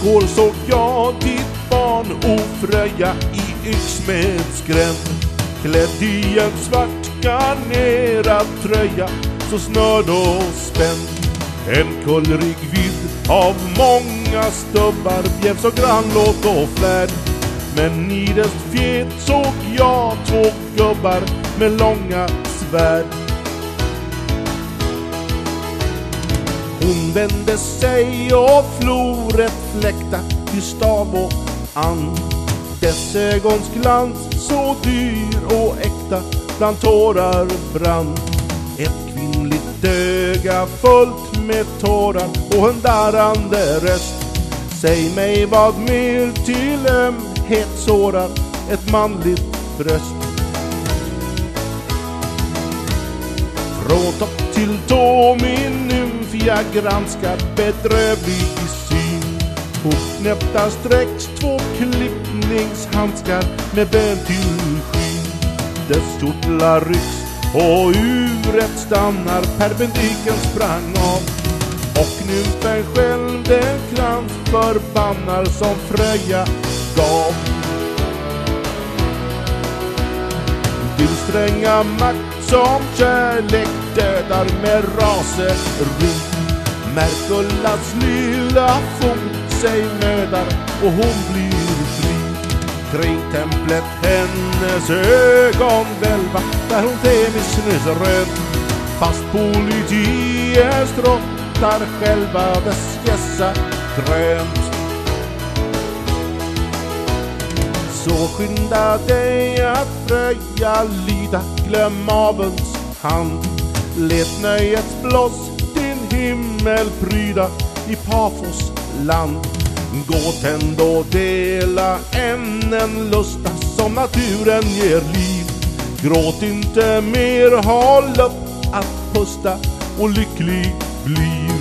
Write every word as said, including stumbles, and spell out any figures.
går såg jag ditt barn ofröja i Yxmedsgränd, klädd i en svart garnerad tröja, så snörd och spänd. En kullrig vidd av många stubbar, bjävs och grannlåt och flärd. Men i dess fjät såg jag två gubbar med långa svärd. Hon vände sig och flor ett fläkta till stav och and. Dess ögons glans så dyr och äkta bland tårar brann. Ett kvinnligt öga fullt med tårar och en darrande röst. Säg mig vad mer till ömhet sårar ett manligt bröst. Från topp till tå min nymf jag granskar, bedrövlig i syn. Hopknäppta sträcks två klippningshandskar med ben till skyn. Dess kjortlar rycks och uret stannar, perpendikeln sprang av. Och nymfen själv den krans förbannar som Fröja gav. Till stränga makt som kärlek dödar med raseri. Merkullas lilla fot sig mödar och hon blir fri. Kring templet hennes ögon välva, där hon Themis nyss röd. Fast politier strottar själva dess gässa grönt. Så skynda dig att Fröja lyda, glöm avunds hand. Let nöjets blås din himmel pryda i Pafos land. Gå tänd och dela ämnen lusta som naturen ger liv. Gråt inte mer, håll upp att pusta och lycklig bli.